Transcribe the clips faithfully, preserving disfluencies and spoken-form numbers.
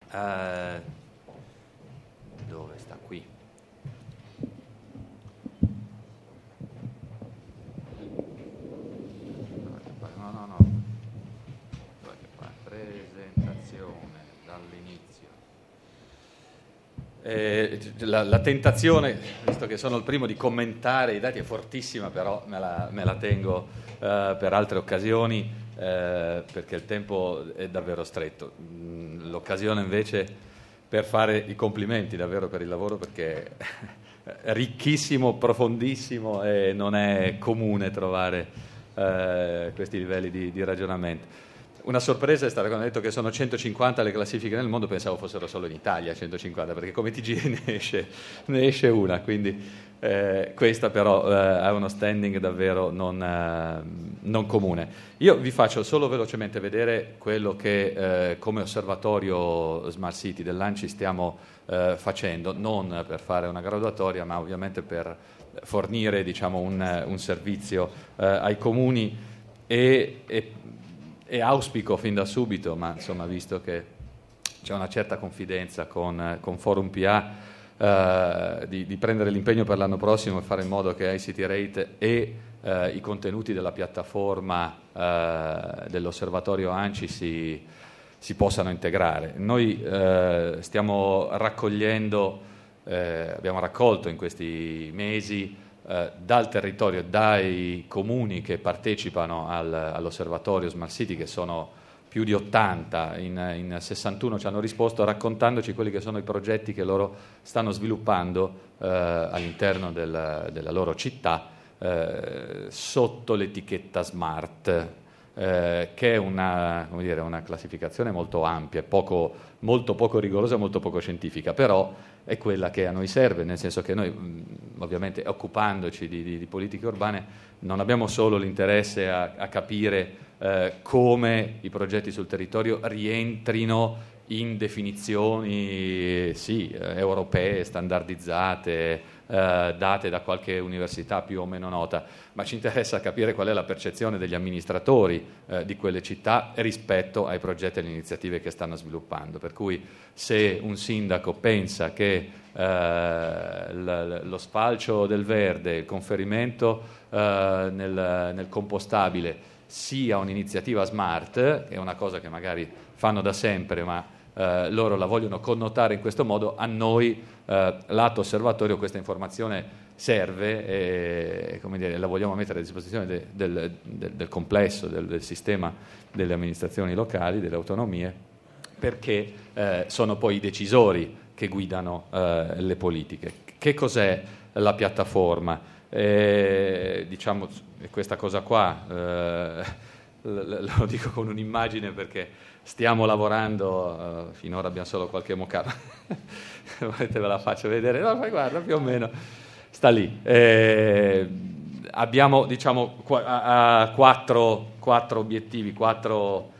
Uh, dove sta qui? No, no, no. Presentazione dall'inizio. Eh, la, la tentazione, visto che sono il primo, di commentare i dati è fortissima, però me la, me la tengo uh, per altre occasioni, uh, perché il tempo è davvero stretto. L'occasione invece per fare i complimenti davvero per il lavoro, perché è ricchissimo, profondissimo e non è comune trovare uh, questi livelli di, di ragionamento. Una sorpresa è stata quando ho detto che sono centocinquanta le classifiche nel mondo, pensavo fossero solo in Italia centocinquanta, perché come T G ne esce, ne esce una, quindi eh, questa però eh, ha uno standing davvero non, eh, non comune. Io vi faccio solo velocemente vedere quello che eh, come osservatorio Smart City dell'ANCI stiamo eh, facendo, non per fare una graduatoria, ma ovviamente per fornire, diciamo, un, un servizio eh, ai comuni e, e E auspico fin da subito, ma insomma, visto che c'è una certa confidenza con, con Forum P A, eh, di, di prendere l'impegno per l'anno prossimo e fare in modo che I C T Rate e eh, i contenuti della piattaforma eh, dell'osservatorio ANCI si, si possano integrare. Noi eh, stiamo raccogliendo, eh, abbiamo raccolto in questi mesi Eh, dal territorio, dai comuni che partecipano al, all'osservatorio Smart City, che sono più di ottanta, in, in sessantuno ci hanno risposto raccontandoci quelli che sono i progetti che loro stanno sviluppando eh, all'interno del, della loro città eh, sotto l'etichetta Smart, eh, che è una, come dire, una classificazione molto ampia, poco, molto poco rigorosa, molto poco scientifica, però è quella che a noi serve, nel senso che noi ovviamente, occupandoci di, di, di politiche urbane, non abbiamo solo l'interesse a, a capire eh, come i progetti sul territorio rientrino in definizioni sì, eh, europee, standardizzate, eh, date da qualche università più o meno nota, ma ci interessa capire qual è la percezione degli amministratori eh, di quelle città rispetto ai progetti e alle iniziative che stanno sviluppando. Per cui se un sindaco pensa che eh, l- lo sfalcio del verde, il conferimento eh, nel, nel compostabile sia un'iniziativa smart, che è una cosa che magari fanno da sempre, ma eh, loro la vogliono connotare in questo modo, a noi eh, lato osservatorio questa informazione serve e, come dire, la vogliamo mettere a disposizione de, del, del, del complesso, del, del sistema delle amministrazioni locali, delle autonomie, perché eh, sono poi i decisori che guidano eh, le politiche. Che cos'è la piattaforma? Eh, diciamo, questa cosa qua, eh, lo dico con un'immagine perché stiamo lavorando, uh, finora abbiamo solo qualche mock-up, volete ve la faccio vedere? No, guarda, più o meno sta lì. Eh, abbiamo, diciamo, qu- a, a quattro, quattro obiettivi, quattro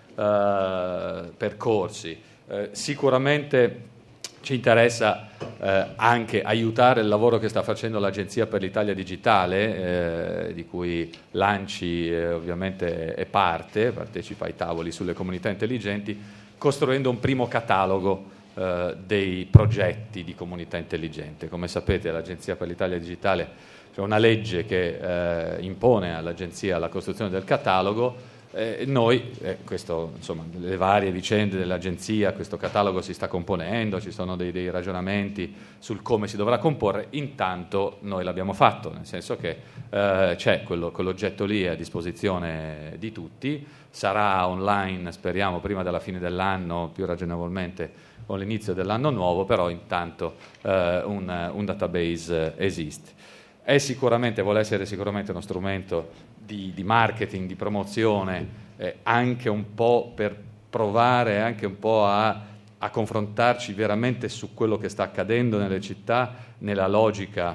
uh, percorsi. Eh, sicuramente ci interessa eh, anche aiutare il lavoro che sta facendo l'Agenzia per l'Italia Digitale, eh, di cui l'ANCI eh, ovviamente è parte, partecipa ai tavoli sulle comunità intelligenti, costruendo un primo catalogo eh, dei progetti di comunità intelligente. Come sapete, l'Agenzia per l'Italia Digitale c'è una legge che eh, impone all'Agenzia la costruzione del catalogo. Eh, noi, eh, questo, insomma, le varie vicende dell'agenzia, questo catalogo si sta componendo, ci sono dei, dei ragionamenti sul come si dovrà comporre, intanto noi l'abbiamo fatto, nel senso che eh, c'è quello, quell'oggetto lì a disposizione di tutti, sarà online, speriamo, prima della fine dell'anno, più ragionevolmente con l'inizio dell'anno nuovo, però intanto eh, un, un database esiste. È sicuramente, vuole essere sicuramente uno strumento Di, di marketing, di promozione, eh, anche un po' per provare anche un po' a, a confrontarci veramente su quello che sta accadendo nelle città, nella logica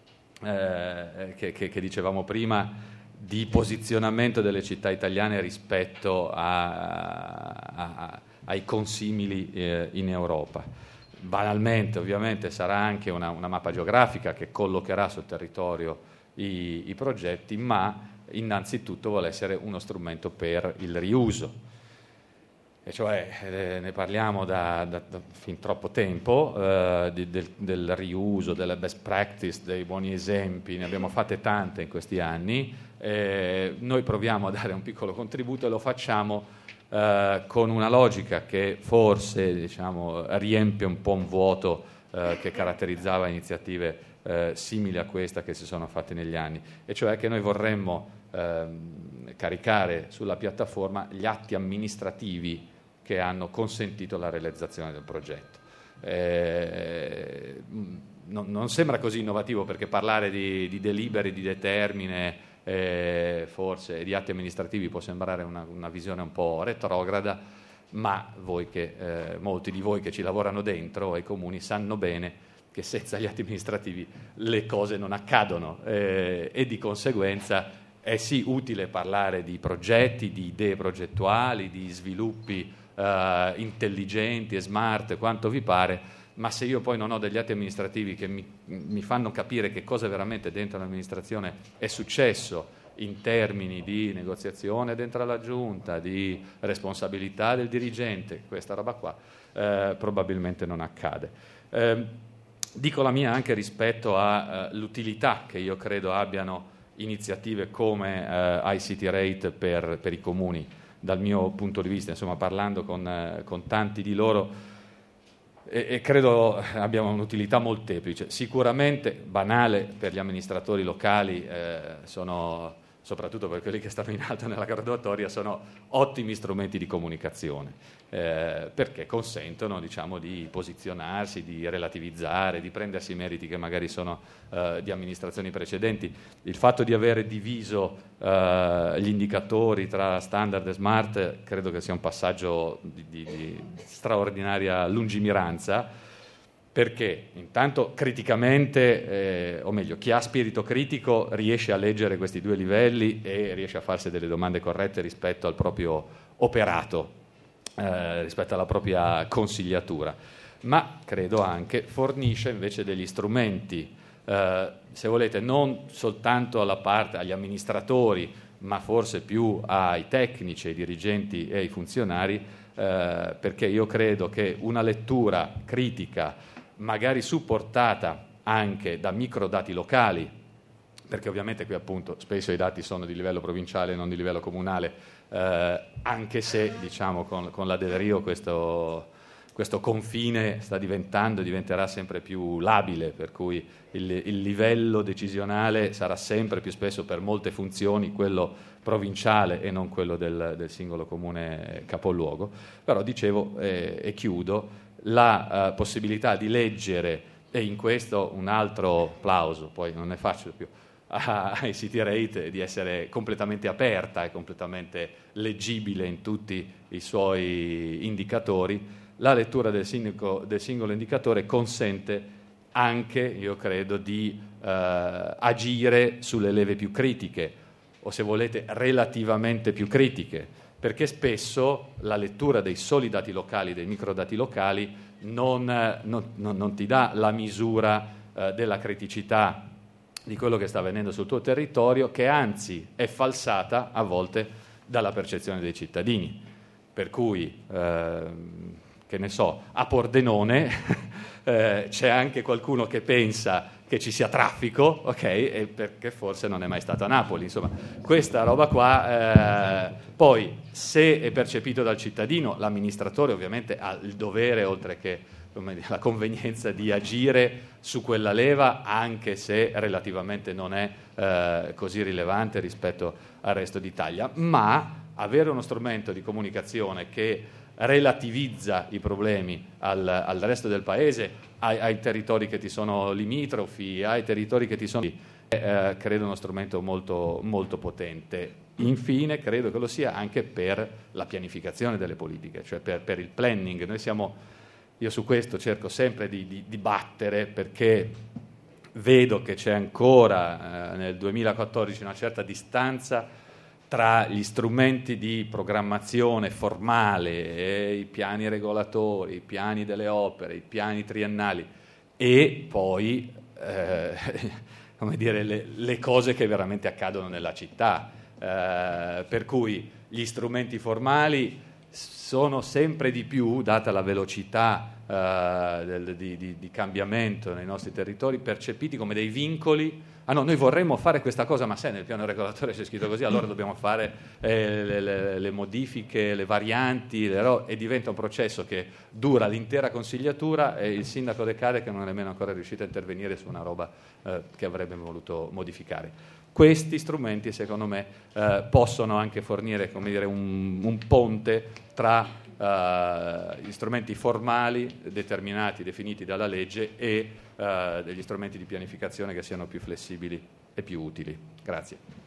eh, che, che, che dicevamo prima di posizionamento delle città italiane rispetto a, a, ai consimili eh, in Europa. Banalmente, ovviamente, sarà anche una, una mappa geografica che collocherà sul territorio i, i progetti, ma innanzitutto vuole essere uno strumento per il riuso. e cioè eh, ne parliamo da, da, da fin troppo tempo, eh, di, del, del riuso, delle best practice, dei buoni esempi, ne abbiamo fatte tante in questi anni, eh, noi proviamo a dare un piccolo contributo e lo facciamo eh, con una logica che forse diciamo, riempie un po' un vuoto eh, che caratterizzava iniziative eh, simili a questa che si sono fatte negli anni, e cioè che noi vorremmo eh, caricare sulla piattaforma gli atti amministrativi che hanno consentito la realizzazione del progetto. Eh, non, non sembra così innovativo, perché parlare di, di deliberi, di determine, eh, forse di atti amministrativi può sembrare una, una visione un po' retrograda, ma voi che, eh, molti di voi che ci lavorano dentro ai comuni sanno bene che senza gli atti amministrativi le cose non accadono, eh, e di conseguenza è sì utile parlare di progetti, di idee progettuali, di sviluppi Uh, intelligenti e smart, quanto vi pare, ma se io poi non ho degli atti amministrativi che mi, mi fanno capire che cosa veramente dentro l'amministrazione è successo in termini di negoziazione dentro la giunta, di responsabilità del dirigente, questa roba qua uh, probabilmente non accade. Uh, dico la mia anche rispetto all'utilità uh, che io credo abbiano iniziative come uh, I C T Rate per, per i comuni. Dal mio punto di vista, insomma, parlando con, eh, con tanti di loro, e, e credo abbiano un'utilità molteplice. Sicuramente banale per gli amministratori locali, eh, sono, soprattutto per quelli che stanno in alto nella graduatoria, sono ottimi strumenti di comunicazione, eh, perché consentono, diciamo, di posizionarsi, di relativizzare, di prendersi i meriti che magari sono eh, di amministrazioni precedenti. Il fatto di avere diviso Uh, gli indicatori tra standard e smart credo che sia un passaggio di, di, di straordinaria lungimiranza, perché intanto criticamente, eh, o meglio, chi ha spirito critico riesce a leggere questi due livelli e riesce a farsi delle domande corrette rispetto al proprio operato, eh, rispetto alla propria consigliatura, ma credo anche fornisce invece degli strumenti, Uh, se volete, non soltanto alla parte, agli amministratori, ma forse più ai tecnici, ai dirigenti e ai funzionari, uh, perché io credo che una lettura critica, magari supportata anche da microdati locali, perché ovviamente qui appunto spesso i dati sono di livello provinciale e non di livello comunale, uh, anche se diciamo con, con la Del Rio questo... questo confine sta diventando, diventerà sempre più labile, per cui il, il livello decisionale sarà sempre più spesso per molte funzioni quello provinciale e non quello del, del singolo comune capoluogo. Però dicevo, eh, e chiudo, la uh, possibilità di leggere, e in questo un altro plauso, poi non ne faccio più, ai I C T Rate, di essere completamente aperta e completamente leggibile in tutti i suoi indicatori. La lettura del, sindaco, del singolo indicatore consente anche, io credo, di eh, agire sulle leve più critiche, o se volete relativamente più critiche, perché spesso la lettura dei soli dati locali, dei microdati locali, non, non, non, non ti dà la misura eh, della criticità di quello che sta avvenendo sul tuo territorio, che anzi è falsata a volte dalla percezione dei cittadini. Per cui... Eh, che ne so, a Pordenone eh, c'è anche qualcuno che pensa che ci sia traffico, ok, e perché forse non è mai stato a Napoli, insomma, questa roba qua, eh, poi se è percepito dal cittadino, l'amministratore ovviamente ha il dovere, oltre che come dire, la convenienza, di agire su quella leva, anche se relativamente non è eh, così rilevante rispetto al resto d'Italia, ma avere uno strumento di comunicazione che relativizza i problemi al, al resto del paese, ai, ai territori che ti sono limitrofi, ai territori che ti sono... Eh, credo uno strumento molto, molto potente. Infine, credo che lo sia anche per la pianificazione delle politiche, cioè per, per il planning. Noi siamo, io su questo cerco sempre di, di, di battere, perché vedo che c'è ancora eh, nel duemilaquattordici una certa distanza tra gli strumenti di programmazione formale, e i piani regolatori, i piani delle opere, i piani triennali, e poi eh, come dire, le, le cose che veramente accadono nella città. Eh, per cui gli strumenti formali sono sempre di più, data la velocità eh, del, di, di, di cambiamento nei nostri territori, percepiti come dei vincoli. Ah no, noi vorremmo fare questa cosa, ma se nel piano regolatore c'è scritto così, allora dobbiamo fare eh, le, le, le modifiche, le varianti, le ro- e diventa un processo che dura l'intera consigliatura e il sindaco decade che non è nemmeno ancora riuscito a intervenire su una roba eh, che avrebbe voluto modificare. Questi strumenti, secondo me, eh, possono anche fornire, come dire, un, un ponte tra Uh, gli strumenti formali determinati, definiti dalla legge e uh, degli strumenti di pianificazione che siano più flessibili e più utili. Grazie.